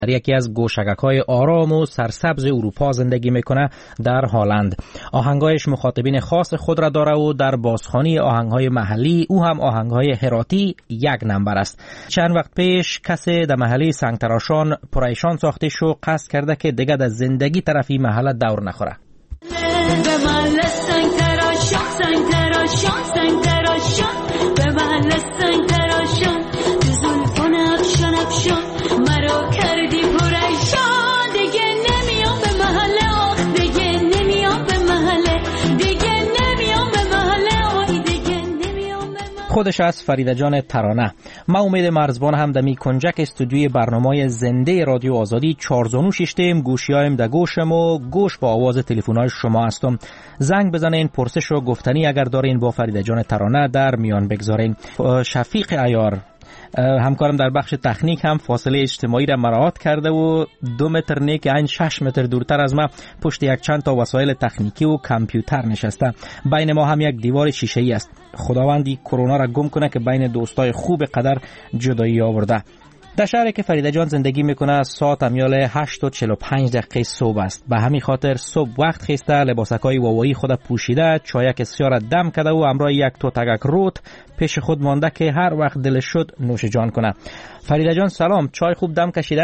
در یکی از گوشگک‌های آرام و سرسبز اروپا زندگی میکنه در هالند. آهنگایش مخاطبین خاص خود را داره و در بازخوانی آهنگهای محلی او هم آهنگهای هراتی یک نمبر است. چند وقت پیش کسی در محله سنگتراشان پریشان ساخته شو قصد کرده که دیگه در زندگی طرفی محله دور نخوره. خودش از فریده جان ترانه. ما امید مرزبان هم دمی کنجک استودیوی برنامه زنده رادیو آزادی 4 زانو ششتیم گوشیایم در گوشم و گوش با آواز تلفن‌های شما هستم. زنگ بزنین، پرسش و گفتنی اگر دارین با فریده جان ترانه در میان بگذارین. شفیق عیار همکارم در بخش تکنیک هم فاصله اجتماعی را مراعات کرده و 2 متر نه که این 6 متر دورتر از ما پشت یک چند تا وسایل تکنیکی و کامپیوتر نشسته. بین ما هم یک دیوار شیشه‌ای است. خداوندی کرونا را گم کنه که بین دوستای خوب قدر جدایی آورده. در شهری که فریده جان زندگی میکنه ساعت امیال 8:45 صبح است. به همین خاطر صبح وقت خیسته، لباسکای واوایی خود پوشیده، چایک سیاه دم کرده و همراه یک توتگک روت پیش خود مانده که هر وقت دلش شد نوش جان کنه. فریده جان سلام، چای خوب دم کشیده؟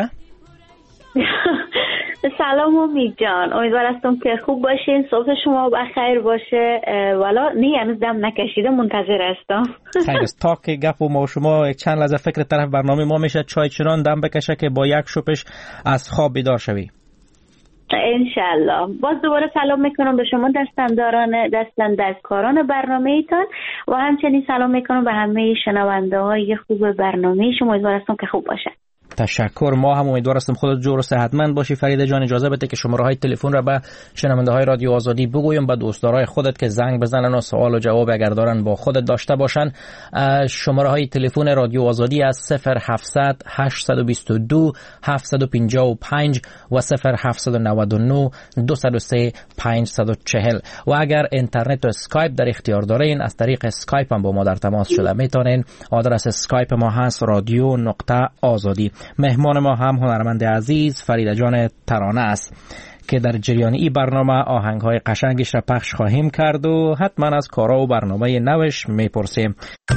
سلام امید جان، امیدوارم که خوب باشین، صبح شما بخیر باشه. والا نه هنوز دم نکشیده، منتظر هستم. خیر است. تا که گپ و ما شما چند لحظه فکر طرف برنامه ما میشه چای چنان دم بکشه که با یک شپش از خواب بیدار شوی. انشالله. باز دوباره سلام میکنم به شما دستاندرکاران برنامه ایتان و همچنین سلام میکنم به همه شنونده های خوب برنامه شما. امیدوارم که خوب باشه. تشکر. ما هم امیدوار هستیم خودت جور و صحتمند باشی. فریده جان اجازه بده که شماره‌های تلفن را به شنونده های رادیو آزادی بگویم، به دوستدارای خودت که زنگ بزنن و سوال و جواب اگر دارن با خودت داشته باشن. شماره‌های تلفن رادیو آزادی از 0700 822 755 و 0799 203 540 و اگر اینترنت و اسکایپ در اختیار دارین از طریق اسکایپ هم با ما در تماس شده میتونین. آدرس اسکایپ ما هست radio.azadi. مهمان ما هم هنرمند عزیز فریده جان ترانه است که در جریان این برنامه آهنگ‌های قشنگش را پخش خواهیم کرد و حتما از کارا و برنامه نوش میپرسیم.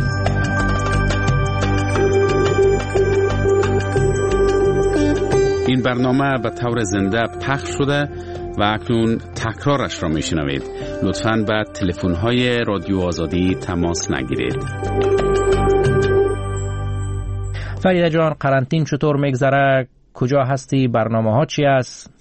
این برنامه به طور زنده پخش شده و اکنون تکرارش را میشنوید. لطفاً به تلفن‌های رادیو آزادی تماس نگیرید. فریده جان قرنطین چطور میگذره؟ کجا هستی؟ برنامه ها چی است؟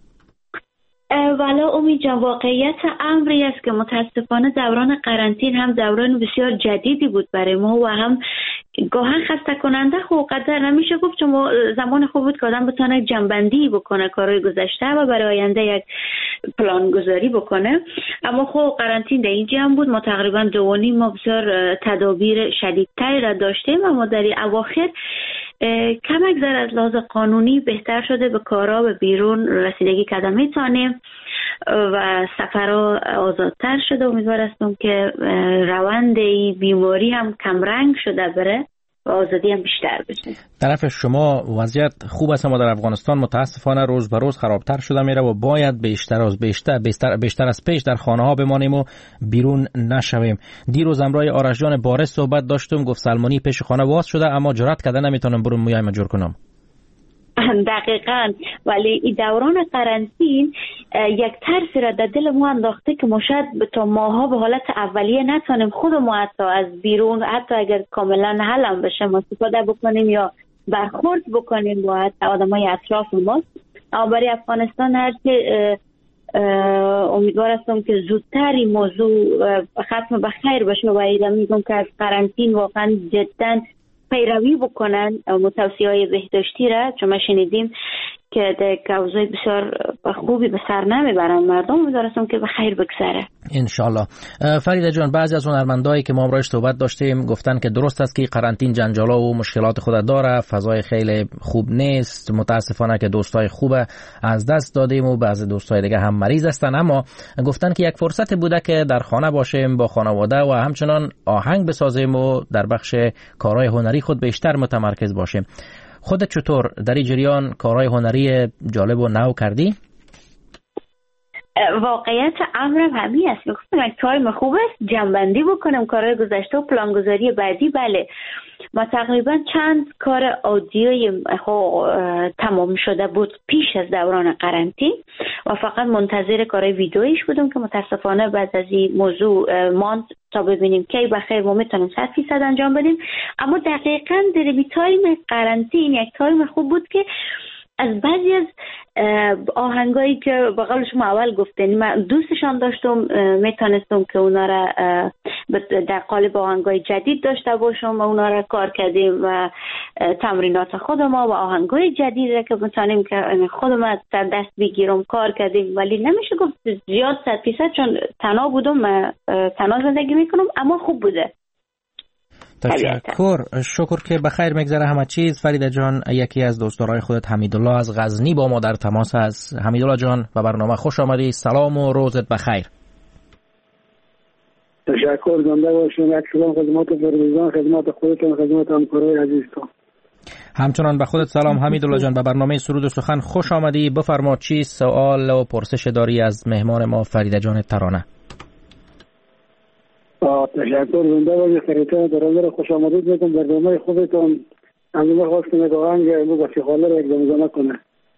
والا امید جان واقعیت امری است که متاسفانه دوران قرنطین هم دوران بسیار جدیدی بود برای ما و هم گاهن خسته کننده. خب قدر نمیشه گفت چون زمان خوب بود که آدم بتونه جنبندی بکنه کارهای گذشته و برای آینده یک پلان گذاری بکنه. اما خب قرنطین در اینجا هم بود. ما تقریبا 2.5 ماه بسیار تدابیر شدیدتری را داشتیم اما در اواخر کمک زر از لحاظ قانونی بهتر شده، به کارا به بیرون رسیدگی کردن میتونیم و سفرها آزادتر شده. امیدوار هستم که روند بیماری هم کمرنگ شده بره و آزادی هم بیشتر بشه. طرف شما وضعیت خوب است اما در افغانستان متاسفانه روز به روز خرابتر شده میره و باید بیشتر از پیش در خانه ها بمانیم و بیرون نشویم. دیروز امرای آرش جان بارش صحبت داشتم، گفت سلمانی پیش خانه واس شده اما جرأت کرده نمیتونم برم موی مجور کنم. دقیقاً. ولی این دوران قرنطین یک ترسی را در دل ما انداخته که ما شاید تا ماها به حالت اولیه نتونیم خود ما حتی از بیرون، حتی اگر کاملا حل هم بشه، استفاده بکنیم یا برخورد بکنیم با آدمای اطراف ما. اما برای افغانستان هرچی امیدوار هستم که زودتر این موضوع ختم به خیر بشه و ایدم میگم که از قرنطین واقعا جداً پیروی بکنن توصیه‌های بهداشتی را، چون ما شنیدیم که در اوضاع بسیار خوبی به سر نمیبرن مردم. امیدوارم که به خیر بگذره انشالله. فریده جان بعضی از هنرمندایی که ما امروز صحبت داشتیم گفتن که درست است که قرنطین جنجالا و مشکلات خود داره، فضای خیلی خوب نیست، متاسفانه که دوستای خوب از دست دادیم و بعضی دوستای دیگه هم مریض هستن، اما گفتن که یک فرصت بوده که در خانه باشیم با خانواده و همچنان آهنگ بسازیم و در بخش کارهای هنری خود بیشتر متمرکز باشیم. خودت چطور در این جریان کارهای هنری جالب و نو کردی؟ واقعیت امرم همین است. میگفتم یک تایم خوب است جنبندی بکنم کارهای گذشته و پلانگذاری بعدی. بله ما تقریبا چند کار آدیوی تمام شده بود پیش از دوران قرنطینه و فقط منتظر کارهای ویدیویش بودم که متاسفانه بعد از این موضوع ماند تا ببینیم کی بخیر ما میتونیم 100% انجام بدیم. اما دقیقاً در تایم قرنطینه یک تایم خوب بود که از بعضی از آهنگایی که به قول شما اول گفتین من دوستشان داشتم میتونستم که اونا را در قالب آهنگای جدید داشته باشم و اونا را کار کردیم و تمرینات خود ما و آهنگای جدید را که بتونیم که خودم در دست بگیرم کار کردیم. ولی نمیشه گفت زیاد 100% چون تنها بودم تنها زندگی میکنم اما خوب بوده. تشکر. شکر که بخیر میگذره همه چیز. فریده جان یکی از دوستدارای خودت حمیدالله از غزنی با ما در تماس است. حمیدالله جان به برنامه خوش آمدی. سلام و روزت بخیر. تشکر. زنده باشین. سلام خدمت فریدان، خدمت خودتون، خدمت همکارای عزیزتون. همچنان به خودت سلام حمیدالله جان. به برنامه سرود و سخن خوش آمدی. بفرما چی سوال و پرسش داری از مهمان ما فریده جان ترانه؟ تشکر. زنده باشی فریدان. در خوش آمدید میگم برنامه خوبتون. همین خواست که آهنگ امو با خاله را زمزمه کنه.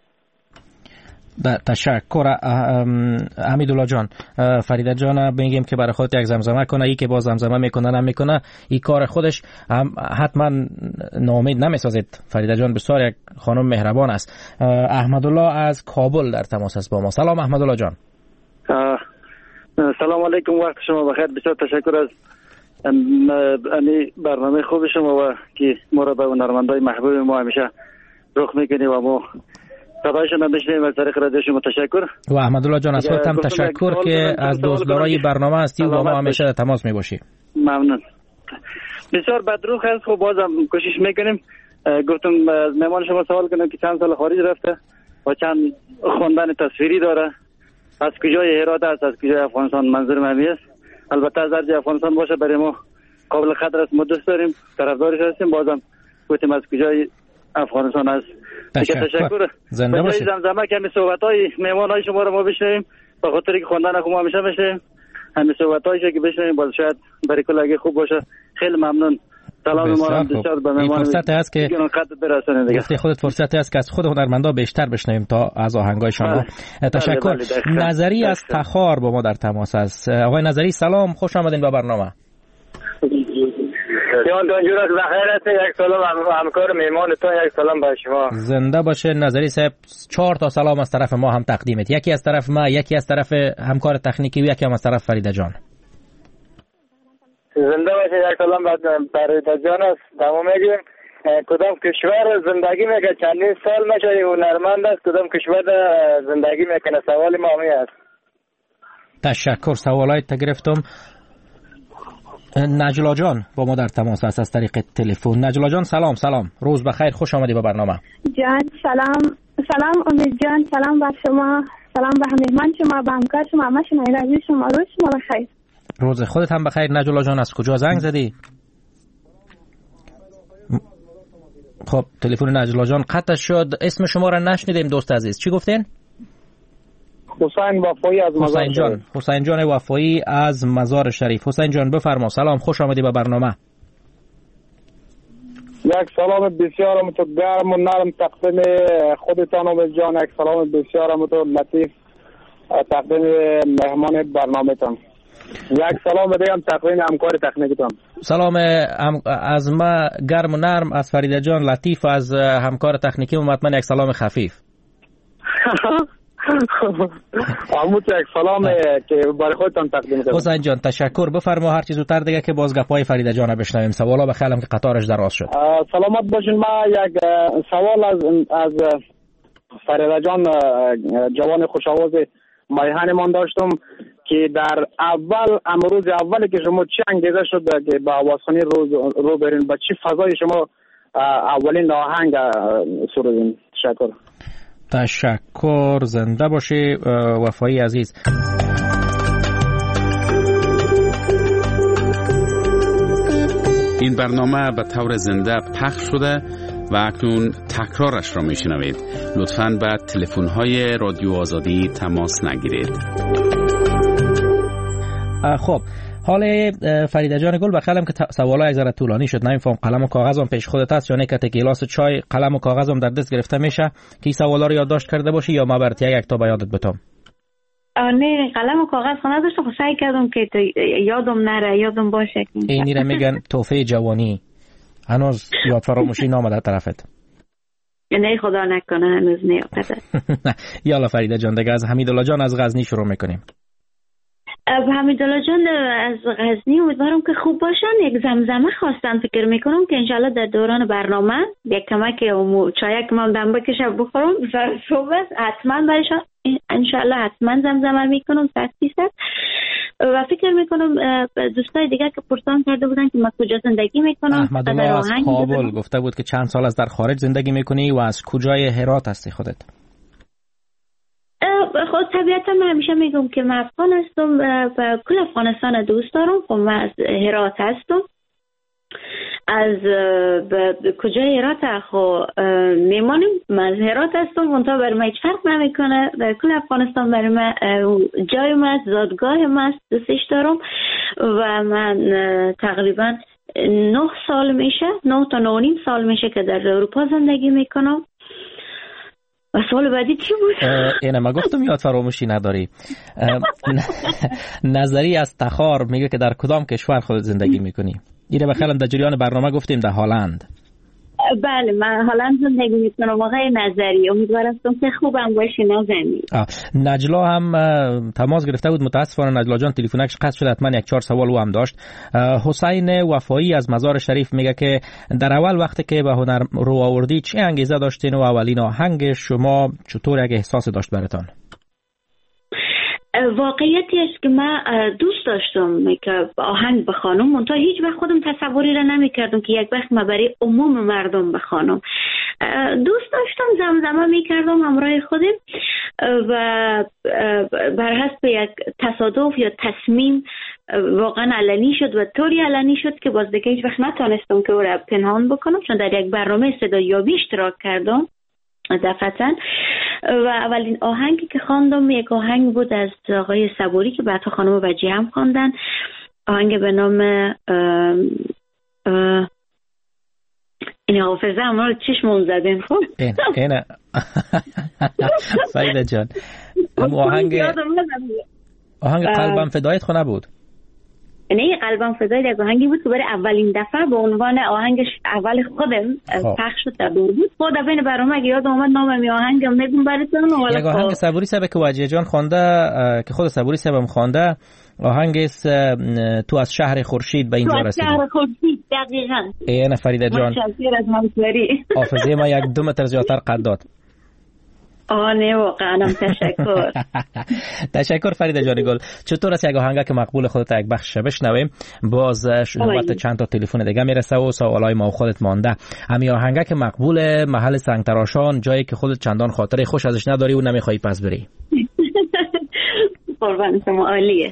تشکر حمیدالله جان. فریده جان میگیم که برای خودت یک زمزمه کنه. ای که با زمزمه میکنه نمیکنه این کار خودش حتما ناامید نمیسازید. فریده جان بسیار یک خانم مهربان است. احمدالله از کابل در تماس است با ما. سلام احمدالله جان. سلام علیکم، وقت شما بخیر. بسیار تشکر از برنامه خوب شما و که ما را به هنرمندای محبوب ما همیشه رخ میکنی و ما صدایشون هم بشنیم از طریق رادیو شما. تشکر. و احمدالله جان از خودت هم تشکر که از دوستدارای برنامه هستی و با ما همیشه تماس میباشی. ممنون. بسیار بدروخ است. خب بازم کوشش میکنیم. گفتم مهمان شما سوال کنم که چند سال خارج رفته و چند خواندن تصویری داره، از کجای هرات است، از کجای افغانستان. منظور من است البته از هر افغانستان باشه برای ما قابل قدر است. ما دوست داریم، طرفدارش هستیم. بازم گفتیم از کجای افغانستان است. تشکر. زنده باشید. زمزمه که همین صحبت‌های مهمان‌های شما رو ما بشنویم به خاطر که خواندن خوب همیشه بشه. همین صحبت‌هایی که بشنویم باز شاید برای کل خوب باشه. خیلی ممنون. سلام ما را بسیار به مهمان. فرصت است که گفتی خودت فرصت است که از خود هنرمندا بیشتر بشنویم تا از آهنگای شما. تشکر. نظری از تخار با ما در تماس است. آقای نظری سلام، خوش آمدین به برنامه. جان دانجور از بخیر است. یک سلام همکار مهمانتون، یک سلام به شما. زنده باشه نظری صاحب. 4 تا سلام از طرف ما هم تقدیمت. یکی از طرف ما، یکی از طرف همکار تکنیکی و یکی هم از طرف فریده جان. زنده باشه. یک سلام فریده جان است. دوام میگیم کدام کشور زندگی میکنه؟ چندین سال میشه هنرمند است. کدام کشور زندگی میکنه؟ سوال ما همین است. تشکر. سوالایت گرفتم. نجلا جان با ما در تماس است از طریق تلفن. نجلا جان سلام. روز بخیر، خوش آمدی به برنامه. جان سلام امید جان. سلام بر شما، سلام به مهمان شما، به همکار شما، همه شنوندگان شما. روز شما بخیر. روز خودت هم بخیر. نجلا جان از کجا زنگ زدی؟ خب تلفن نجلا جان قطع شد. اسم شما را نشنیدیم دوست عزیز. چی گفتین؟ حسین وفایی از مزار شریف. حسین جان وفایی از مزار شریف. حسین جان بفرما. سلام، خوش آمدی به برنامه. یک سلام بسیار گرم و نرم تقدیم خودتان امید جان. یک سلام بسیار لطیف تقدیم مهمان برنامه‌تان. یک سلام دیگه هم تقدیم همکار تکنیکتان. سلام از ما گرم و نرم، از فریده جان لطیف، از همکار تکنیکی و حتما یک سلام خفیف. همون یک سلام که برای خودتان تقدیم کنم. حسین جان تشکر. بفرما هر چیز زودتر دیگه که باز گپای فریده جان بشنویم. سوالا بخیرم که قطارش دراز شد. سلامت باشین. ما یک سوال از فریده جان جوان خوش‌آواز مایهنمان داشتم که در امروز اولی که شما چه انگیزه شد که به آوازخوانی رو برین؟ با چه فضای شما اولین آهنگ سرودین؟ تشکر. زنده باشی وفایی عزیز. این برنامه به طور زنده پخش شده و اکنون تکرارش را میشنوید. لطفاً به تلفن‌های رادیو آزادی تماس نگیرید. خب حال فریده جان گل بخیرم که سوالای ذره طولانی شد. نمیفهم قلم و کاغذم پیش خودت هست یا نه که گلاس چای قلم و کاغذم در دست گرفته میشه که سوالا رو یادداشت کرده باشی یا ما برات یک تا به یادت بتم؟ نه قلم و کاغذ خونه داشتم، خب سعی کردم که یادم نره، یادم باشه. اینی رو میگن تحفه جوانی. هنوز یاد فراموشی نامده طرفت؟ نه خدا نکنه هنوز نیامده. یالا فریده جان دیگه از حمیدالله جان از غزنی شروع میکنیم. حمیدالله جان از غزنی امیدوارم که خوب باشن. یک زمزمه خواستن، فکر میکنم که انشالله در دوران برنامه یک کمک چایک ما دم بکشه بخورم صبح حتما برایشان انشالله حتما زمزمه میکنم 100%. و فکر میکنم دوستای دیگر که پرسان کرده بودن که ما کجا زندگی میکنم. احمدالله از کابل گفته بود که چند سال از در خارج زندگی میکنی و از کجای هرات هستی خودت؟ خود طبیعتا من همیشه میگم که من افغان هستم و کل افغانستان دوست دارم. خب من از هرات هستم. از کجای هرات خب میمانیم. من از هرات هستم، منطقه برای من هیچ فرق نمیکنه. در کل افغانستان برای من جای من است، زادگاه من است، دوستش دارم. و من تقریبا 9 سال میشه، 9 تا 9.5 سال میشه که در اروپا زندگی میکنم. و سوال بعدی چی بود؟ اینه ما گفتم یاد فراموشی نداری. نظری از تخار میگه که در کدام کشور خود زندگی میکنی؟ اینه بخیرم در جریان برنامه گفتیم در هلند. بله من هلند زندگی میکنم. آقای نظری امیدوارم که خوبم باشی نازنین. نجلا هم تماس گرفته بود، متاسفانه نجلا جان تلفنش قطع شد. حتما 1-4 سوال او هم داشت. حسین وفایی از مزار شریف میگه که در اول وقتی که به هنر رو آوردی چه انگیزه داشتین و اولین آهنگ شما چطور یک احساس داشت براتون؟ واقعیتی است که من دوست داشتم که آهنگ بخوانم، منتها هیچ وقت خودم تصوری را نمی کردم که یک وقت من برای عموم مردم بخوانم. دوست داشتم زمزمه می کردم همراه خودم و بر حسب یک تصادف یا تصمیم واقعا علنی شد و طوری علنی شد که باز دیگه هیچ وقت نتونستم که او را پنهان بکنم، چون در یک برنامه صدایابی اشتراک کردم دفعتاً. و اولین آهنگی که خواندم یک آهنگ بود از آقای صبوری که بعد خانم وجیه هم خواندن، آهنگ به نام این حافظه همون رو چشمون زدین. خب اینه فریده جان آهنگ قلبم فدایت خونه بود. نه قلبم فدای یک آهنگی بود که برای اولین دفعه به عنوان آهنگش اول خودم پخش شد در دور بود. خود بین برنامه اگه یاد اومد نام می آهنگم میگم براتون. یک آهنگ صبوری صاحب که وجیه جان خوانده که خود صبوری صاحب هم خوانده، آهنگ است تو از شهر خورشید به اینجا رسیدی. شهر خورشید دقیقاً. اینه فریده جان متشکرم از همکاری. حافظه ما 1-2 متر زیادتر قد داد. نه واقعا تشکر. تشکر فریده جان گل. چطور است یک آهنگ که مقبول خودت یک بخش بشنویم؟ باز نوبت چند تا تلفن دیگه میرسه و سوالای ما خودت مانده. همین آهنگ که مقبول محل سنگتراشان، جایی که خودت چندان خاطره خوش ازش نداری و نمیخوای پس بری. قربان شما، عالیه.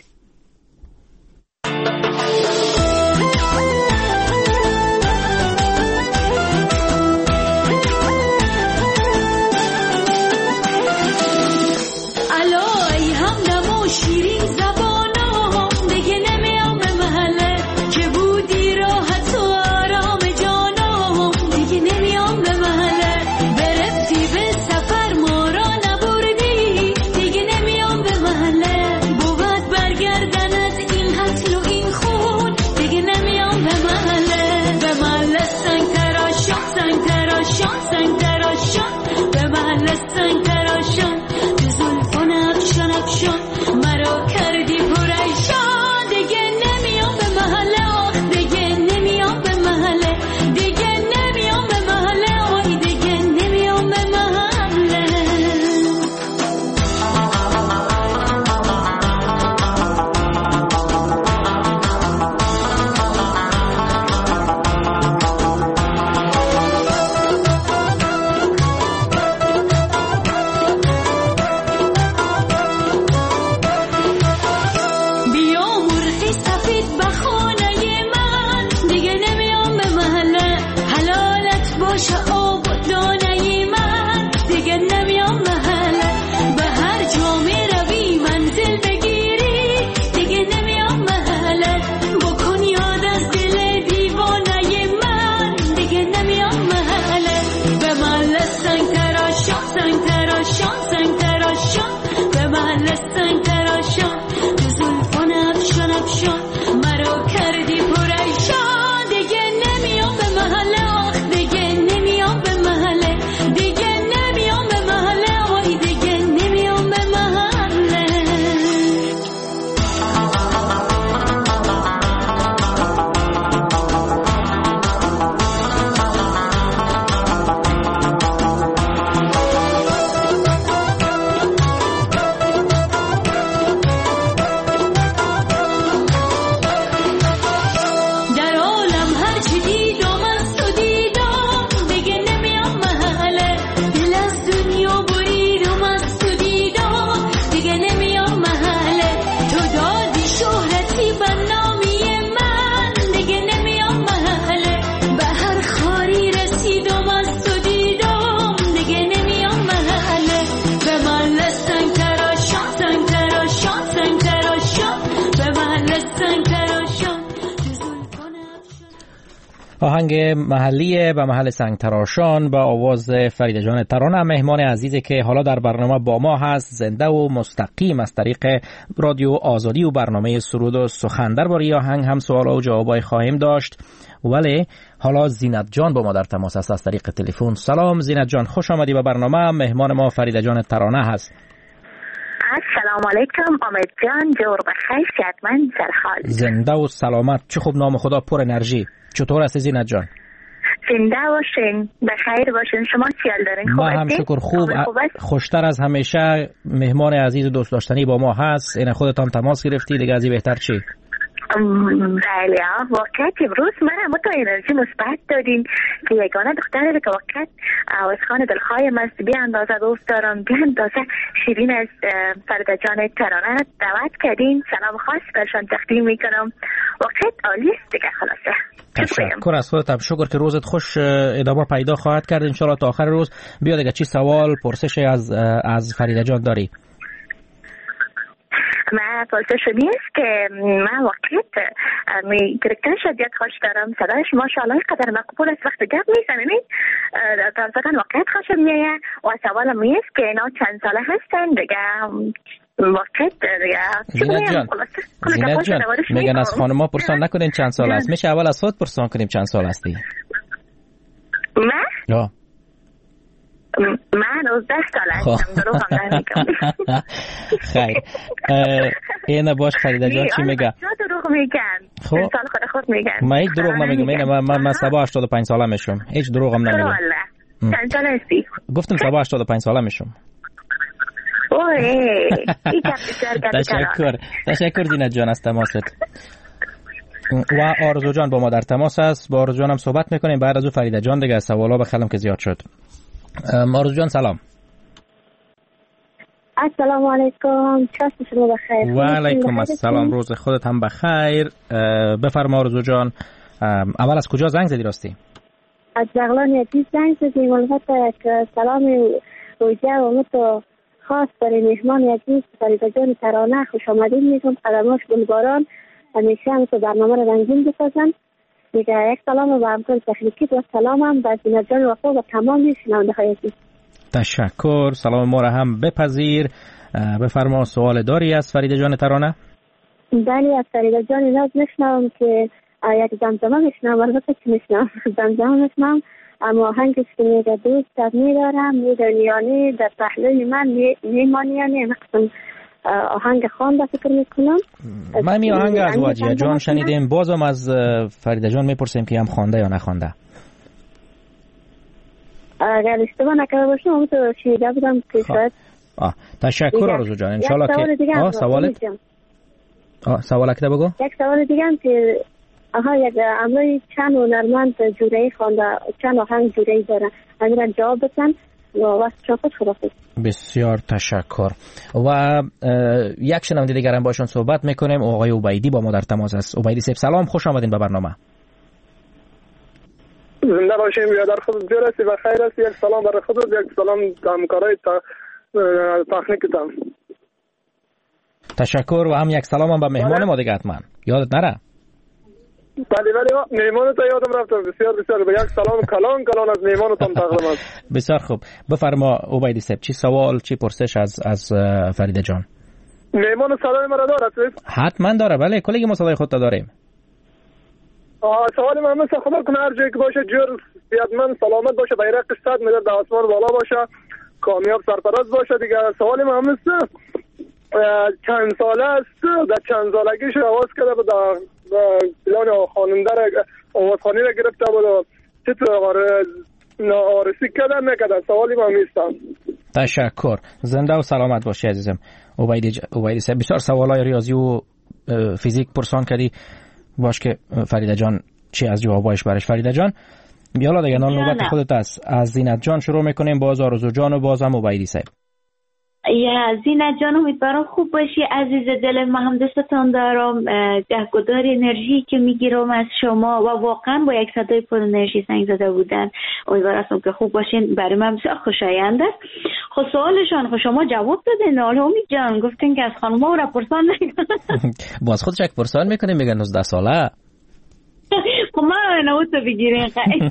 آهنگ محلی به محل سنگ تراشان با آواز فرید جان ترانه، مهمان عزیزی که حالا در برنامه با ما هست، زنده و مستقیم از طریق رادیو آزادی و برنامه سرود و سخن. درباره آهنگ هم سوال و جوابای خواهیم داشت، ولی حالا زینت جان با ما در تماس است از طریق تلفن. سلام زینت جان، خوش آمدی به برنامه. مهمان ما فرید جان ترانه هست. السلام علیکم امید جان، جور بخیر، صحتمند، سرحال، زنده و سلامت. چه خوب، نام خدا پر انرژی. چطور هستی زینت جان؟ زنده باشین، بخیر باشین. شما چیال دارین؟ ما هم شکر، خوب، خوشتر از همیشه. مهمان عزیز و دوست داشتنی با ما هست. این خودت هم تماس گرفتی، دیگه از این بهتر چی؟ بله، واقعا امروز من تا انرژی مثبت دادین که یگانه دختری که واقعا آوازخوان دلخواهیم است، بی اندازه دوست دارم، بی اندازه شیرین از فرید جان ترانه دعوت کردین. سلام خاص برشان تقدیم میکنم، واقعا عالی است دیگه. خلاصه تشکر از خودت، شکر که روزت خوش ادامه پیدا خواهد کرد ان شاء الله تا آخر روز. بیا دیگه، چی سوال پرسش از فرید جان داری؟ من پرسش نیست که من واقعیت کرکتر شدیت خوش دارم، صدایش ماشاءالله قدر مقبول است. وقت گپ میزنید در واقعیت خوشم میاد و سوالم نیست که اینا چند ساله هستن دیگه. واقعیت زینت جان میگن از خانما پرسان نکنین چند سال است، میشه اول از خود پرسان کنیم چند سال هستی؟ من؟ من 19 سال هستم، دروغ هم نمیگم. خیر، اینه باش فرید جان چی میگه؟ دروغ میگن، سال خود میگن. من هیچ دروغ نمیگم، من سبا 85 ساله میشم، هیچ دروغ هم نمیگم. چند سال هستی؟ گفتم سبا 85 ساله میشم. تشکر زینت جان از تماست. و آرزو جان با ما در تماس است، با آرزو جان هم صحبت میکنیم بعد از او فرید جان دیگه. سوالا بخلم که زیاد شد. آرزو جان سلام. السلام علیکم، چطور شما بخیر؟ و علیکم السلام، روز خودت هم بخیر. بفرما آرزو جان، اول از کجا زنگ زدی راستی؟ از بغلان عزیز زنگ زدیم. البته یک سلام روزه و متو خاص برای مهمان عزیز فرید جان ترانه خوش آمدید میگم. قدماش گلباران همیشه هم تو برنامه رو رنگین بسازن. دیگه یک سلام به همکار تکنیکی و سلامم به زینت جان وفا و تمام شنونده های عزیز. تشکر، سلام ما را هم بپذیر. بفرما سوال داری از فرید جان ترانه؟ بله، از فرید جان ناز میشنوم که یک زمزمه میشنوم. البته که میشنوم زمزمه میشنوم، اما آهنگش که میگه دوستت میدارم میدونیانی در پهلوی من میمانیانی، مقصد آهنگ خوانده فکر میکنم. من می آهنگ از واجیه جان شنیدیم، بازم از فرید جان میپرسیم که هم خوانده یا نخوانده. اگر اشتباه نکرده باشم اون تو شنیده بودم که شاید. تشکر آرزو جان، انشالله که سوال اکده بگو. یک سوال دیگه هم که یک امروی چند هنرمند جورایی خوانده، چند آهنگ جورایی داره، اگر جواب بتن و واسه چاپت خدافظ. بسیار تشکر. و یک شنونده دیگر هم باشون صحبت میکنیم. آقای عبیدی با ما در تماس است. عبیدی صاحب سلام، خوش آمدین به برنامه. زنده باشین، بیادر خودت برسی و خیر است. یک سلام برای خودت، یک سلام همکارای تکنیکتان. تشکر و هم یک سلام هم به مهمان ما دیگه حتما یادت نره. بله مهمان تا یادم رفت. بسیار به یک سلام کلان از مهمانتان تقدیم است. بسیار خوب، بفرما عبیدی صاحب، چی سوال چی پرسش از فرید جان؟ مهمان صدای مرا دارد؟ حتما داره، بله کلیگ ما صدای خودت داریم. سوال من مثل خدا کنه هر جایی که باشه جور صحتمند سلامت باشه، بیرقش 100 متر در آسمان بالا باشه، کامیاب سرفراز باشه دیگه. سوال من مثل چند ساله است، در چند سالگیش آواز کرده بود، پلان خواننده را آوازخوانی را گرفته بود و چطور آرسی کردن نکردن. سوالی من نیستم. تشکر، زنده و سلامت باشی عزیزم. عبیدی صاحب بسیار سوالای ریاضی و فیزیک پرسان کردی، باش که فرید جان چی از جوابایش برش. فرید جان بیالا دیگه نوبت خودت است. از زینت جان شروع میکنیم، باز آرزو جان و بازم عبیدی صاحب. یا زینت جان امیدوارم خوب باشی عزیز دل. من هم دوستتان دارم، گهگدار انرژی که میگیرم از شما و واقعا با یک صدای پر انرژی زنگ زده بودن. امیدوارم که خوب باشین، برای من بسیار خوشایند است. خب سوالشان شما جواب دادین. امید جان گفتین که از خانم‌ها را پرسان نکنن. باز خودش یک پرسان میکنه، میگن 19 ساله. خب من نوتو بگیرین خیلی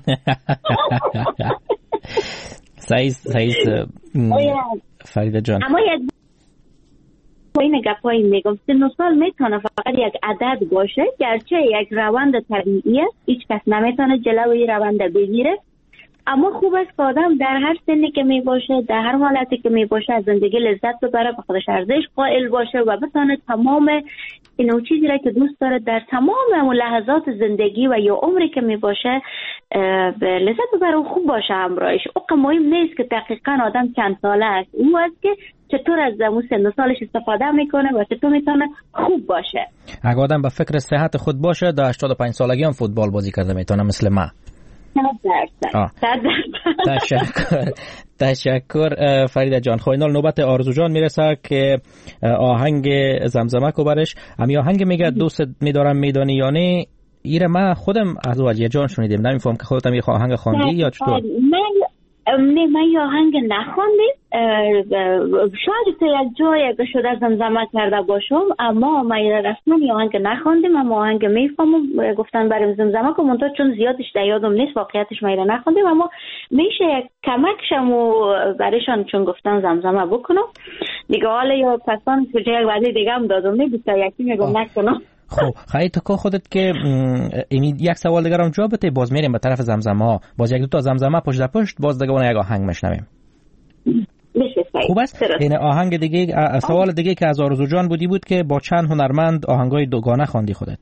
صحیح فریده جان. اما یک این گپایی میگم 3 سال میتونه فقط یک عدد باشه، گرچه یک روند طبیعیه، هیچ کس نمیتونه جلوی روند بگیره، اما خوب است که آدم در هر سنی که می باشه، در هر حالتی که می باشه از زندگی لذت ببره، به خودش ارزش قائل باشه و بتونه تمام اینو چیزی را که دوست داره در تمام لحظات زندگی و یا عمری که می باشه لذت ببره و خوب باشه همراهش. او مهم نیست که دقیقاً آدم چند ساله است، اون است که چطور از اون سن سالش استفاده میکنه و چطور میتونه خوب باشه. اگه آدم به فکر صحت خود باشه در 85 سالگی هم فوتبال بازی کرده میتونه مثل ما. تشکر فریده جان. خب اینال نوبت آرزو جان میرسه که آهنگ زمزمه کو برش. امی آهنگ میگه دوست میدارم میدانی یا نه، ایره من خودم از وجه جان شنیدم، نمیفهم که خودت می آهنگ خواندی یا چطور؟ من یه آهنگ نخوندیم، شاید تا یک جایی که شده زمزمه کرده باشم، اما من رسما یه آهنگ نخوندیم، اما آهنگ میفهمم گفتن برای زمزمه که منطقه چون زیادش در یادم نیست واقعیتش من نخوندیم، اما میشه یک کمکشم و برایشان چون گفتن زمزمه بکنم دیگه. حالا یا پسان که یک وعده دیگه هم دادم بیشتر یکی میگم نکنم. خب خیلی تو خودت که یک سوال دیگه هم جواب بده، باز میریم به طرف زمزمه ها، باز یک دو تا زمزمه پشت در پشت، باز دیگه اون یک آهنگ میشنویم. خوب است. این آهنگ دیگه، سوال دیگه که از آرزو جان بود که با چند هنرمند آهنگای دوگانه خواندی خودت؟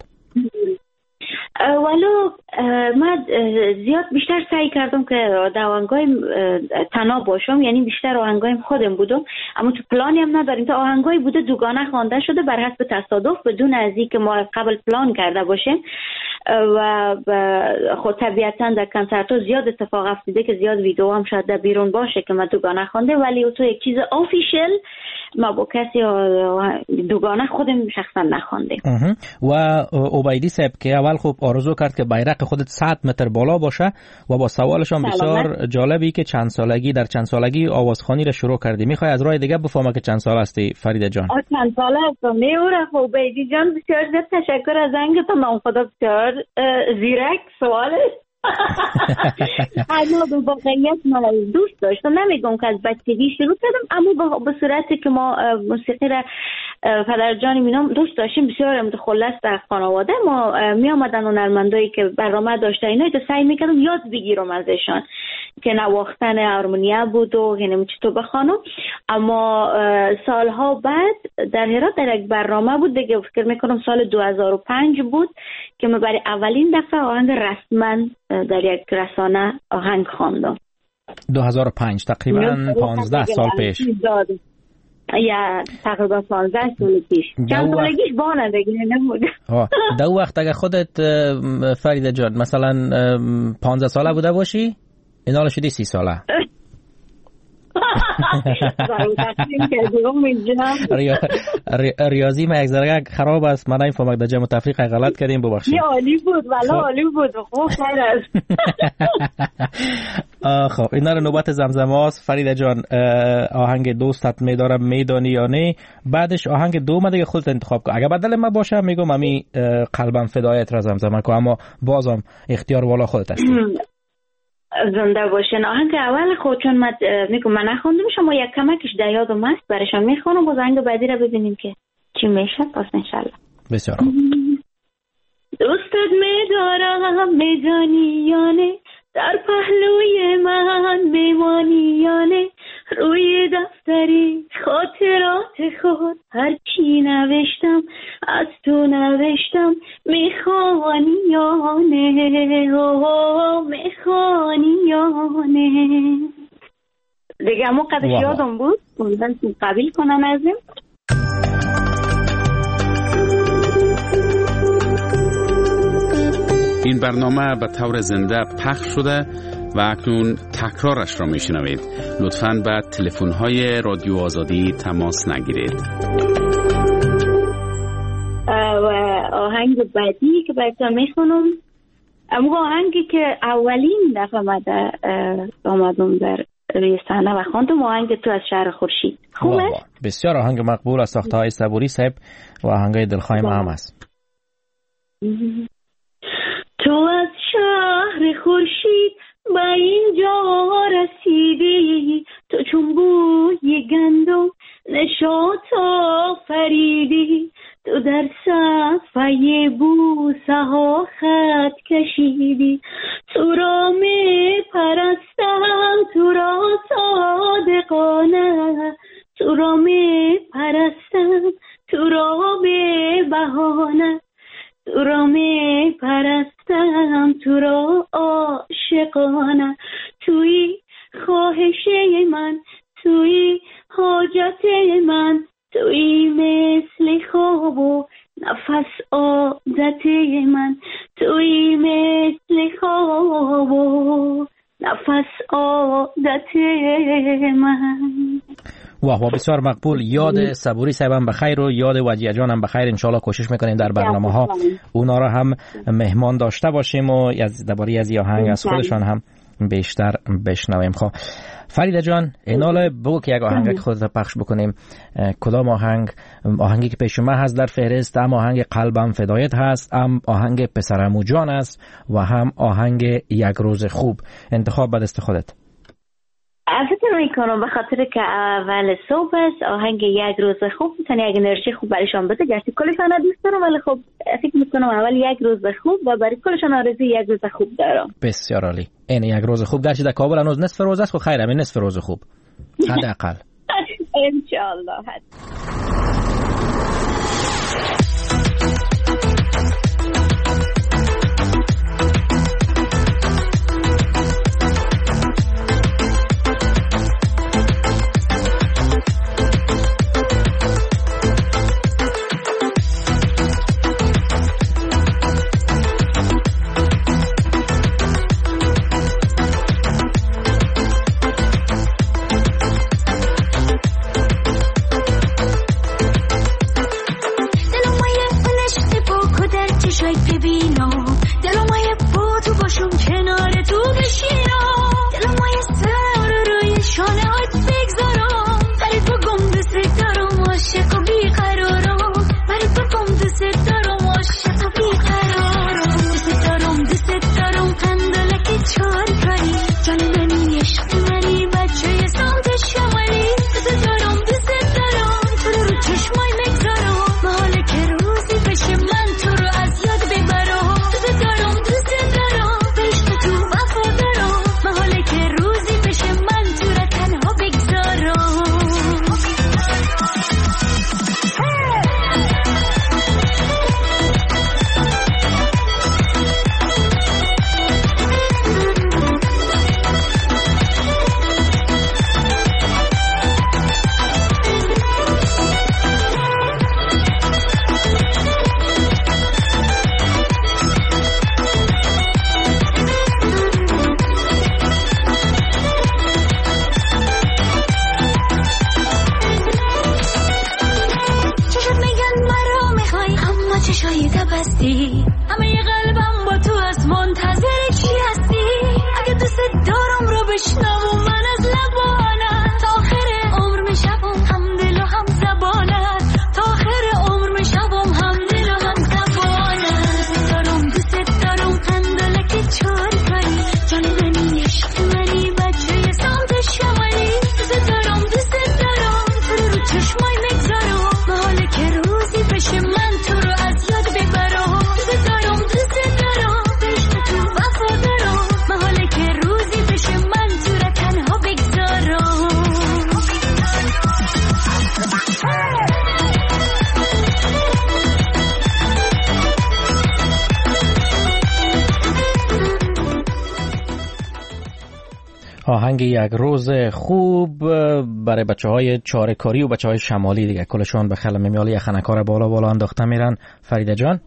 ولو من زیاد بیشتر سعی کردم که در آهنگای تنها باشم، یعنی بیشتر آهنگای خودم بودم، اما تو پلانی هم نداریم. تا آهنگای بوده دوگانه خوانده شده بر حسب تصادف بدون از اینکه ما قبل پلان کرده باشیم و خود طبیعتا در کنسرت زیاد اتفاق افتاده که زیاد ویدیو هم شاید در بیرون باشه که من دوگانه خوانده، ولی تو یک چیز آفیشل ما با کسی دوگانه خودم شخصا نخوانده. و عبیدی صاحب که اول خوب آرزو کرد که بیرق خودت 100 متر بالا باشه و با سوالش هم بسیار جالبی که در چند سالگی آوازخوانی را شروع کردی. میخوای از راه دیگه بفهمم که چند سال هستی فریده جان؟ چند سال هستم. نه عبیدی جان بسیار زیاد تشکر از اینکه تو نام خدا بسیار زیرک سوالش اما به واقعیت من دوست داشتم، نمیگم که از بچگی شروع کردم، اما به صورتی که ما موسیقی را پدر جانی مینام دوست داشتیم بسیار متخلص در خانواده ما می آمدن هنرمندایی که برنامه داشته اینا که سعی میکردم یاد بگیرم ازشان که نواختن هارمونیا بود و یعنی چطور بخوانم. اما سالها بعد در هرات در یک برنامه بود دیگه، فکر میکنم سال 2005 بود که من برای اولین دفعه آهنگ رسما در یک رسانه آهنگ خواندم. 2005 تقریبا 15 سال پیش. یا تقریبا 15 سال پیش. چند سالگیش بانه دیگه نمود. دو وقت اگه خودت فریده جان مثلا 15 ساله بوده باشی اینا رو شدی 30 ساله. ریاضی ما یک ذره خراب است، من نمیفهمم در جمع تفریق غلط کردیم ببخشید. عالی بود والا عالی بود. خوب خیر است. خب اینا رو نوبت زمزمه است. فریده جان آهنگ دوستت میدارم میدانی یا نه، بعدش آهنگ دوم دیگه خودت انتخاب کن. اگه بدل من باشه میگم امی قلبم فدایت را زمزمه کن، اما بازم اختیار والا خودت است. زنده باشین. آهنگ اول خود چون من میگم من نخوندم شما یک کمکش در یادم هست برایشان میخونم، باز آهنگ بعدی را ببینیم که چی میشه. پس انشالله. بسیار دوستت میدارم میدانی یا نه، در پهلوی من میمانی یا نه، روی دفتری خاطرات خود هر چی نوشتم از تو نوشتم، میخوانی یا نه میخوانی یا نه. دیگه همون قدش یادم بود بودن قبیل کنم ازیم. این برنامه به طور زنده پخش شده و اکنون تکرارش را میشنوید. لطفاً به تلفن‌های رادیو آزادی تماس نگیرید. و آهنگ بعدی که براتون میخونم اما آهنگی که اولین دفعه آمدم در روی صحنه و خواندم، آهنگ تو از شهر خورشید. خوبه؟ بسیار آهنگ مقبول از ساخته های صبوری صاحب و آهنگای دلخواه ما هم است. تو تو از شهر خورشید به اینجا رسیدی، تو چون بوی گندم نشاط آفریدی، تو در صفحه بوسه ها خط کشیدی، تو را می پرستم تو را صادقانه، تو را می پرستم تو را به بهانه، تو را می پرستم تو را عاشقانه، توی خواهش من توی حاجت من، توی مثل خواب و نفس عادت من، توی مثل خواب و نفس عادت من. واه بسیار مقبول. یاد صبوری صاحبم بخیر و یاد ودیعه جانم بخیر. انشالله کوشش میکنیم در برنامه ها اونا را هم مهمان داشته باشیم و درباره از آهنگ از خودشان هم بیشتر بشنویم. خب فریده جان ایناله بگو که یک آهنگ خودت پخش بکنیم. کدام آهنگی که پیش من هست در فهرست؟ هم آهنگ قلبم فدایت هست، هم آهنگ پسرعمو جان است و هم آهنگ یک روز خوب. انتخاب به دست خودت. البته میکنم به خاطر که اول صبح است، آهنگ یک روز خوب میتونه یک انرژی خوب برایشان بده. گرچه کلشان دوست دارم ولی خب فکر میکنم اول یک روز خوب و برای کلشان آرزوی یک روز خوب دارم. بسیار عالی. این یک روز خوب گرچه در کابل هنوز نصف روز است، خب خیر همین نصف روز خوب حداقل. انشالله. آهنگ یک روز خوب برای بچه‌های چاره‌کاری و بچه‌های شمالی دیگه کلشون به خلم میالی خنکار بالا انداخته میرن. فریده جان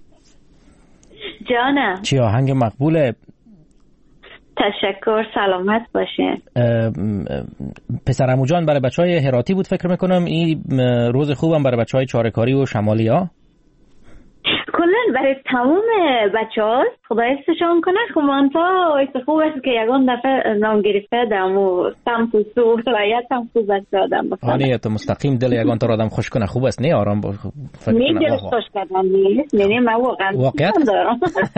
جانم، چی آهنگ مقبوله؟ تشکر، سلامت باشه. پسرعمو جان برای بچه‌های هراتی بود فکر میکنم. این روز خوبم برای بچه‌های چاره‌کاری و شمالی ها. کلن برای تمام بچه ها خدا استشان کنه. خمانتا ایست خوب است که یکان دفعه نام گرفته دم و سمت و سو رایت هم خوب است آدم بکنه. آنی تو مستقیم دل یکان تا آدم خوش کنه خوب است، نه آرام با فکر کنه. دلش خوش کردن نیست، نه من واقعیت دارم.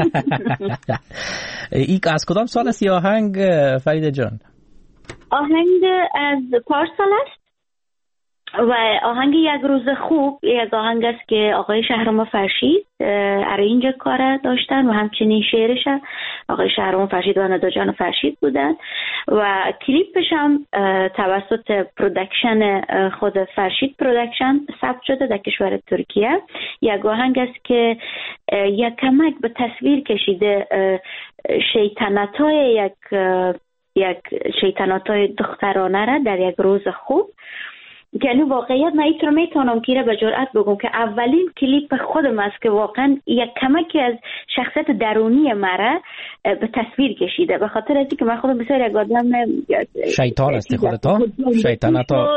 ای از کدام سال است آهنگ فریده جان؟ آهنگ از پارسال است و آهنگ یک روز خوب یک آهنگ است که آقای شهرام فرشید ارنج کار داشتن و همچنین شعرش آقای شهرام فرشید و ندا جان فرشید بودن و کلیپش هم توسط پرودکشن خود فرشید پرودکشن ثبت شده در کشور ترکیه. یک آهنگ است که یک کمک به تصویر کشیده شیطنت‌های یک شیطنت‌های دخترانه را در یک روز خوب. یعنی واقعیت من ایت رو میتونم که به جرئت بگم که اولین کلیپ خودم است که واقعا یک کمکی از شخصیت درونی مرا به تصویر کشیده، به خاطر از اینکه من خودم بسیار یک آدم شیطان هستی خودتا؟ شیطانتا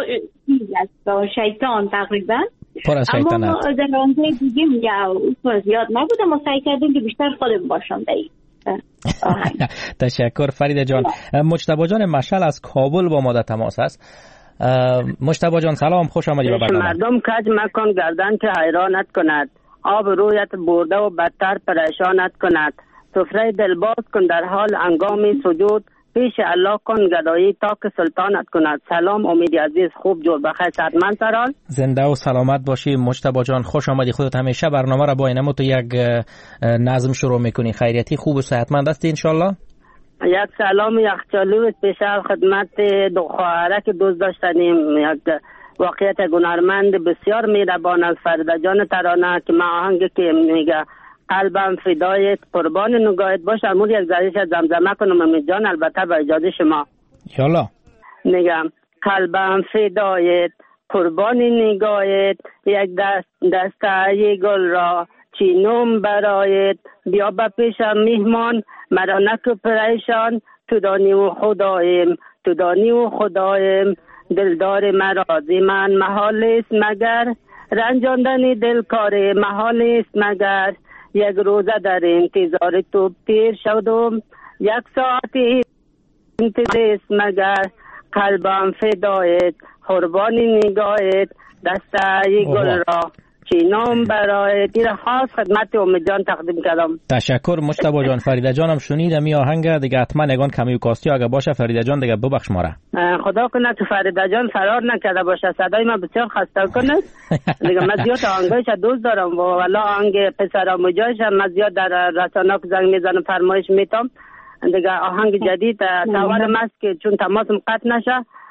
شیطان تقریبا پر از شیطانت. اما در آنجای دیگه یا زیاد نبودم و سعی کردیم که بیشتر خودم باشم در این آهنگ. تشکر فریده جان. مجتبی جان مشعل از کابل با ما در تماس است. مجتبی جان سلام، خوش آمدید به برنامه. مردم کج مکن گردن که حیرانت کند، آب رویت برده و بدتر پریشانت کند. سفره دل باز کن در حال انگامی سجود، پیش الله کن گدایی تا که سلطانت کند. سلام امید عزیز، خوب جور بخیر صحتمند سرال. زنده و سلامت باشی مجتبی جان، خوش آمدی. خودت همیشه برنامه را با اینم تو یک نظم شروع میکنی. خیریتی خوب و صحتمند هستی ان شاء الله؟ یک سلام یخچالو اسپیشال خدمت دو خواهره که دوست داشتنیم. یک واقعیت گنرمند بسیار مهربان از فریده جان ترانه که من آهنگ که میگه قلبم فدایت قربان نگاهت باش امور یک ذریعش زمزمه کنم امید جان، البته با اجازه شما. یالا میگم قلبم فدایت قربان نگاهت، یک دسته گل را چینم برایت، بیا با پیشم میهمان مرا نکو پریشان، تو دانی و خدایم تو دانی و خدایم، دلدار مرا زی من محال است مگر، رنجاندن دل کار محال است مگر، یک روزه در انتظار تو پیر شدم، یک ساعتی انتظار است مگر، قلبم فدایت قربانی نگاهت، دسته گل را چینام برای دیر خاص خدمت امید جان تقدیم کردم. تشکر مجتبی جان. فریده جانم شنیدم این آهنگ دیگه حتما نگان کمی و کاستی اگه باشه فریده جان دیگه ببخش ما را. خدا کنه تو فریده جان فرار نکرده باشه، صدای من بسیار خسته کنه دیگه. من زیاد آهنگایش دوست دارم و والا آهنگ پسرام جایش من زیاد در رسانه زنگ میزنم فرمایش میتم دیگه. آهنگ جدید سوال است که چون تماسم قطع نشه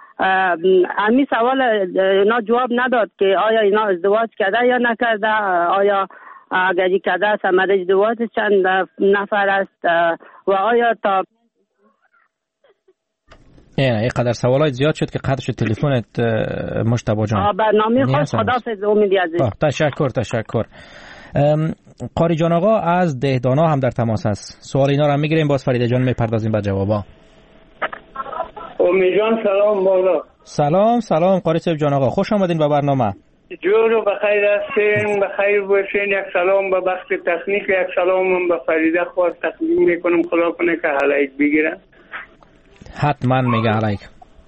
امی سوال اینا جواب نداد که آیا اینا ازدواج کرده یا نکرده، آیا اگری کرده ثمره ازدواج چند نفر است و آیا تا این قدر سوالات زیاد شد که قطع شد تلفنت مجتبی جان. برنامه خوش، خداحافظ امید عزیز. تشکر. قاری جان آقا از دهدانا هم در تماس است. سوال اینا رو میگیریم باز فریده جان میپردازیم به جوابا. امید جان سلام بالا. سلام قاری صاحب جان آقا، خوش آمدین به برنامه. جور و بخیر هستین، بخیر باشین. یک سلام به بخت تکنیک، یک سلام به فریده خواهد تقدیم میکنم، خدا کنه که حلایک بگیرن. حتما میگه حلایک.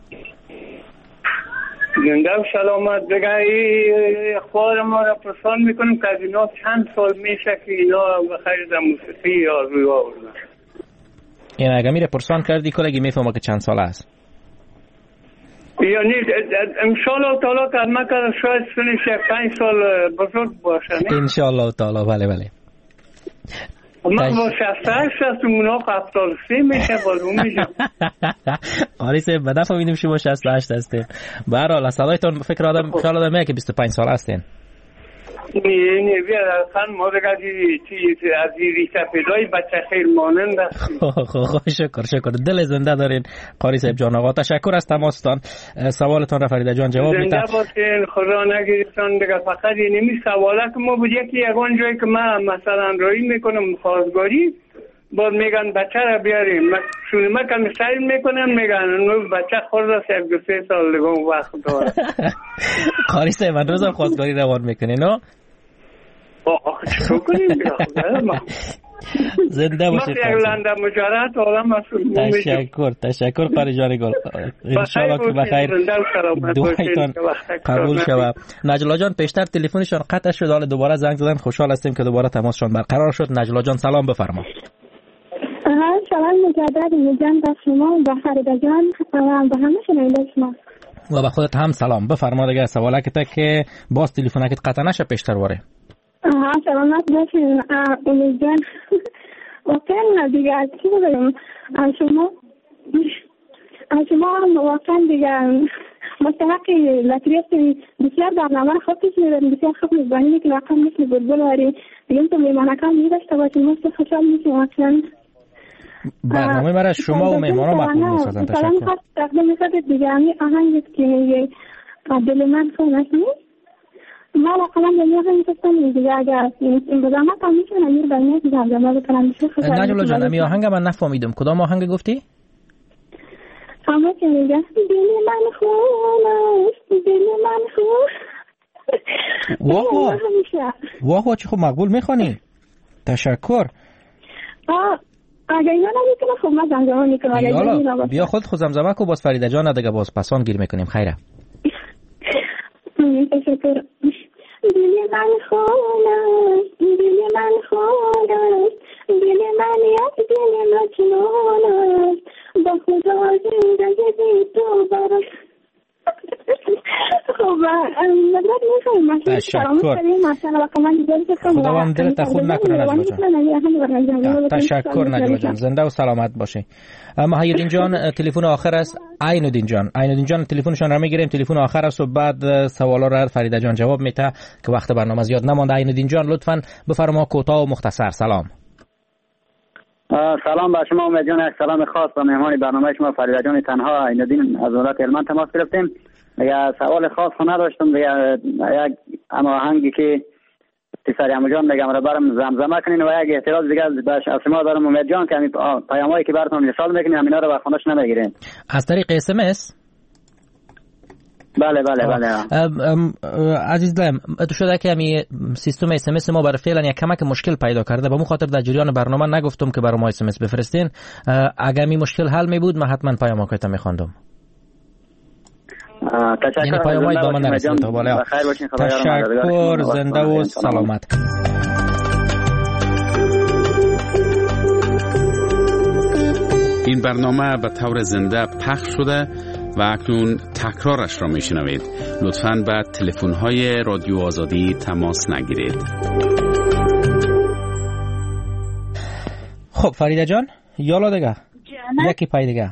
زنده و سلامت. دیگه اخبار ما را پرسان میکنم که از اینا چند سال میشه که اینا بخیر در موسیقی یا روی آوردن. این اگه میره پرسان کردی کلگی میفهمه که چند سال است. یعنی انشاءالله تعالی که مکر شاید سنش 5 سال بزرگ باشه. انشاءالله تعالی بله. من با 68 هست و مناخ 73 میشه بازم میشه. قاری صاحب به دفعه میدیم شما 68 هستین. برحال صدایتون فکر آدم خیال آدم میگه که 25 سال هستین. نه بیا خان ما دیگه از ریشه پیدای بچه خیر مانند است. شکر دل زنده دارین قاری صاحب جان آقا. تشکر از تماستان. سوالتون را فریده جان جواب میده. زنده باشین، خدا نگیرتون دیگه. فقط اینمی سواله که ما بود یکی یگان جایی که من مثلا رایی میکنم خواستگاری باید میگن بچه را بیاریم، چون من کمی سعی میکنم میگن بچه خورد است 1-2-3 سال دیگه وقت داره. قاری صاحب من روزم خواستگاری روان میکنی نه؟ چطور کنیم؟ زنده باشید. لنده مجرد آدم تشکر قاری جان گل. انشاءالله که بخیر دعایتان قبول شود. نجلا جان پیشتر تلفنشان قطع شد، حالا دوباره زنگ زدن، خوشحال هستیم که دوباره تماسشان برقرار شد. نجلا جان سلام بفرما. سلام مجدد میگم به شما و فریده جان و به همه شنونده شما. و به خودت هم سلام. بفرما دیگه سوالکت که باز تلفنکت قطع نشه پیشتر واره. سلامت باشین امید جان. واقعا دیگه از چی بگم از شما واقعا دیگه مستحق لطریت بسیار برنامه خوب پیش میبرین، بسیار خوب میبانید که واقعا مثل بلبل واری دیگه تو میمانکان میداشته باشین، مثل خوشحال میشین واقعا. برنامه برای شما و مهمانا مقبول میسازن. تشکر. تقدیم خودت دیگه همی آهنگت که میگه دل من خونش نیست. ما واقعا دنیا هم میتونم دیگه اگر این بزرمت هم میتونم امیر بینه که زمزمه بکنم. نجلا جان امی آهنگ من نفهمیدم، کدام آهنگ گفتی؟ همه که میگه دل من خونش، دل من خونش. واه چه خوب مقبول میخوانی. تشکر. اگه اینا نمیکنه خب ما زمزمه میکنم. بیا خود زمزمه کو باز فریده جان دیگه باز پسان گیر میکنیم. خیره. تشکر. دل من خونش، دل من خونش، دل من یک دل مجنونش، با خدا زندگی بی تو براش. خب مدرد میخواییم تشکر. خداوند دلت خود نکنه نجلا جان. تشکر نجلا جان، زنده و سلامت باشی. محیدین جان تلفن آخر است. عینالدین جان تلفنشان را میگیریم، تلفن آخر است و بعد سوالا را فریده جان جواب میده که وقت برنامه زیاد نمانده. عینالدین جان لطفاً بفرما کوتاه و مختصر. سلام. سلام به شما امید جان، یک سلام خاص به مهمان برنامه شما فریده جان تنها عینالدین از ولایت هلمند تماس گرفتیم. دیگه سوال خاص نداشتم، دیگه یک اما آهنگی که پسر عمو جان دیگه مرا برام زمزمه کنین و یک اعتراض دیگه از شما دارم امید جان که همین پیامایی که براتون ارسال میکنین همینا رو به خونش نمیگیرین. از طریق اس ام اس؟ بله. عزیز دلم تو شده که همین سیستم اس ام اس ما برای فعلا یک کمک مشکل پیدا کرده، به مو خاطر در جریان برنامه نگفتم که برای ما اس ام اس بفرستین. اگه می مشکل حل می بود من حتما پیامکتون میخواندم. تشکر. پیامای دامن نرسید. تشکر. زنده و سلامت. این برنامه به طور زنده پخش شده و اکنون تکرارش را میشنوید. لطفاً به تلفن‌های رادیو آزادی تماس نگیرید. خب فریده جان یالا دیگه یکی پای دیگه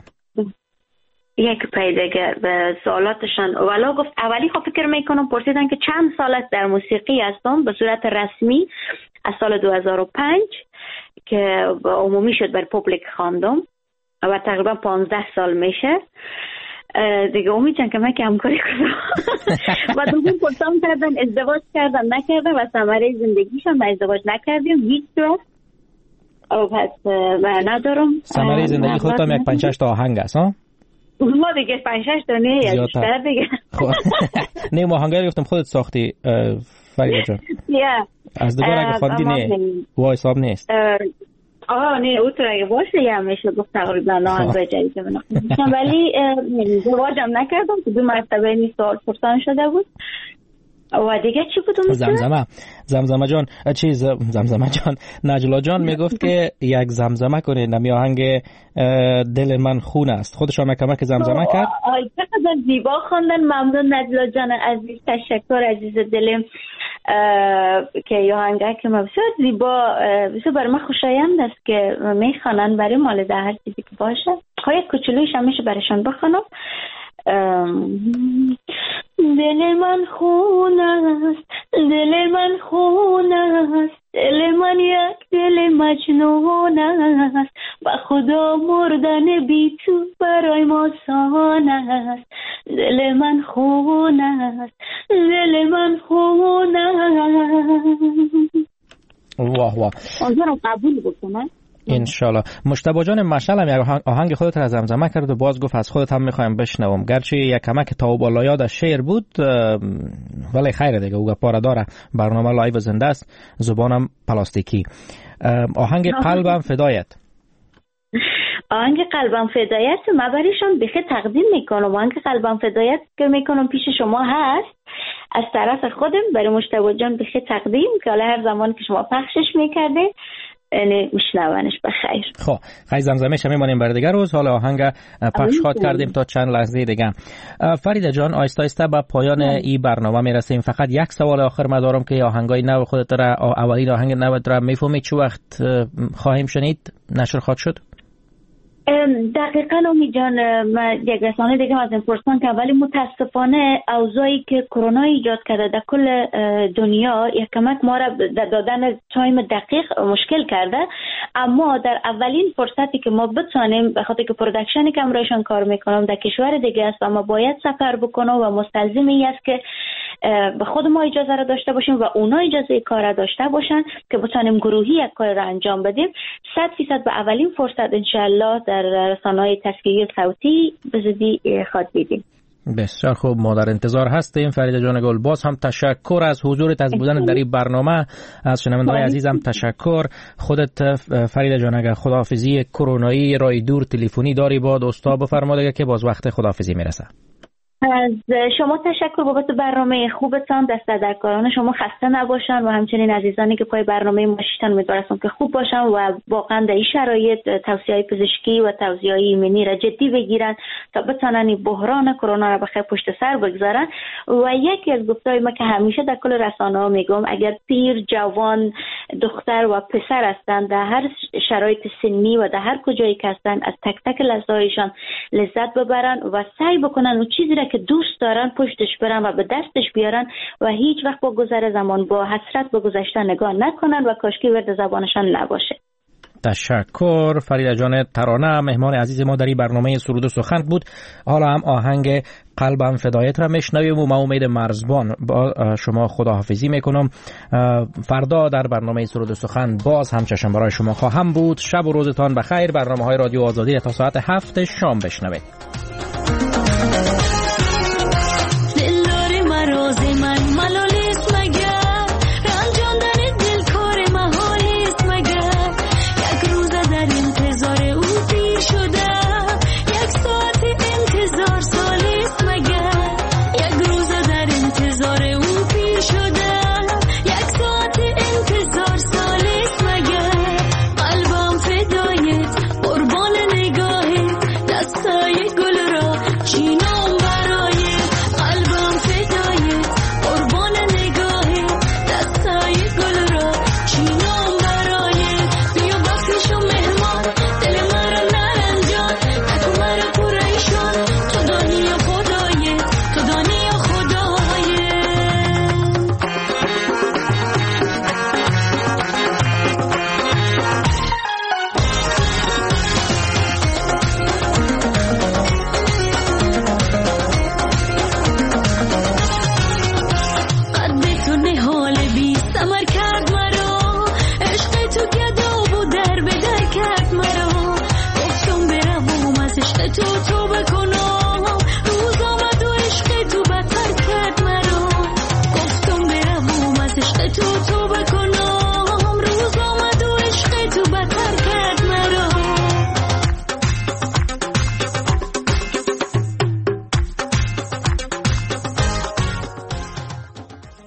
به سوالاتشان اولا گفت اولی خب فکر میکنم پرسیدن که چند سال است در موسیقی هستم به صورت رسمی. از سال 2005 که عمومی شد بر پوبلیک خواندم و تقریبا 15 سال میشه دیگه. امید جان که من که همکاری کنم و دوم پرسام کردن ازدواج کردن نکردن و ثمره زندگیشان. من ازدواج نکردیم هیچ جور او پس و ندارم. ثمره زندگی خودت هم یک 5-6 تا آهنگ است ها؟ ما دیگه 5-6 تا نه یا بیشتر دیگه. نه ما آهنگی گفتم خودت ساختی فریده جان؟ از دیگر اگه خواندی نه و حساب نیست. نه او تو اگه باشه یه همیشه گفت تقریبا آهنگ جدید بنام ولی زواجم نکردم که 2 مرتبه این سوال پرسان شده بود. و دیگه چی بودم؟ زمزمه جان زمزمه جان نجلا جان میگفت که یک زمزمه کنه نمی آهنگ دل من خون است. خودش هم کمک زمزمه کرد. چقدر زیبا خواندن. ممنون نجلا جان عزیز. تشکر عزیز دلم که یه آهنگ که بسیار زیبا بسیار برای من خوشایند است که میخوانن برای مال در هر چیزی که باشه. خواهی کچولویش همیشه برایشان بخوانم. دل من خون است، دل من خون است، دل من یک دل مجنون است، با خدا مردن بی تو برای ما آسان است. دل من خون است، دل من خون است. واه اونجا رو قبول بکنن. انشالله. مجتبی جان مشعل هم یک آهنگ خودت را زمزمه کرد و باز گفت از خودت هم میخوایم بشنوم، گرچه یک کمک تا بالا یاد شعر بود ولی خیر دیگه، او پاره داره، برنامه لایو زنده است، زبانم پلاستیکی. آهنگ قلبم فدایت. آهنگ قلبم فدایت من برایشان بخیر تقدیم میکنم. آهنگ قلبم فدایت که میکنم پیش شما هست از طرف خودم برای مجتبی جان بخیر تقدیم که حالا هر زمان که شما پخشش میکرده میشنونش بخیر. خب خیلی زمزمه شما میمونیم برای دیگر روز. حالا آهنگ پخش خواهد کردیم تا چند لحظه دیگه. فریده جان آیسته آیسته به پایان این برنامه میرسیم. فقط یک سوال آخر مدارم که آهنگای نو خودت را، اولین آهنگ نو را میفهمید چه وقت خواهیم شنید نشر خواهد شد؟ دقیقاً امی جان، من یک رسانه دیگه از این پرسان که ولی متاسفانه اوضاعی که کرونا ایجاد کرده در کل دنیا یک کمک ما را دادن تایم دقیق مشکل کرده، اما در اولین فرصتی که ما بتونیم به خاطر که پروداکشنی که امرایشان کار میکنم در کشور دیگه است و ما باید سفر بکنم و مستلزم این است که به خود ما اجازه را داشته باشیم و اونا اجازه کار را داشته باشن که بتونیم گروهی یک کار را انجام بدیم. 100% به اولین فرصت انشالله در رسانه‌های تصویری صوتی به زودی خواهد دیدیم. بسیار خوب، ما در انتظار هستیم. فریده جان گل، باز هم تشکر از حضورت، از بودن در این برنامه. از شنونده‌های عزیزم تشکر. خودت فریده جان اگر خداحافظی کرونایی رای دور تلفنی داری با دوستا بفرما دیگه که باز وقت خداحافظی میرسه. از شما تشکر بابت برنامه خوبتان، دست‌درکاران شما خسته نباشن و همچنین عزیزانی که پای برنامه ما شدن امیدوارم که خوب باشن و واقعا در این شرایط توصیه‌های پزشکی و توصیه‌های ایمنی را جدی بگیرن تا بتونن این بحران کرونا را بخیر پشت سر بگذارن. و یکی از گفته‌های ما که همیشه در کل رسانه‌ها میگم، اگر پیر، جوان، دختر و پسر هستند در هر شرایط سنی و در هر کجایی که هستند از تک تک لحظه‌هایشان لذت ببرن و سعی بکنن اون چیزی را که دوست دارن پشتش برن و به دستش بیارن و هیچ وقت با گذر زمان با حسرت به گذشته نگاه نکنن و کاشکی ورد زبانشان نباشه. تشکر. فریده جان ترانه مهمان عزیز ما در این برنامه سرود و سخن بود. حالا هم آهنگ قلبم فدایت را میشنویم و من امید مرزبان با شما خداحافظی میکنم. فردا در برنامه سرود و سخن باز هم چشم برای شما خواهم بود. شب و روزتان بخیر. برنامه‌های رادیو آزادی تا ساعت 7 شام بشنوید.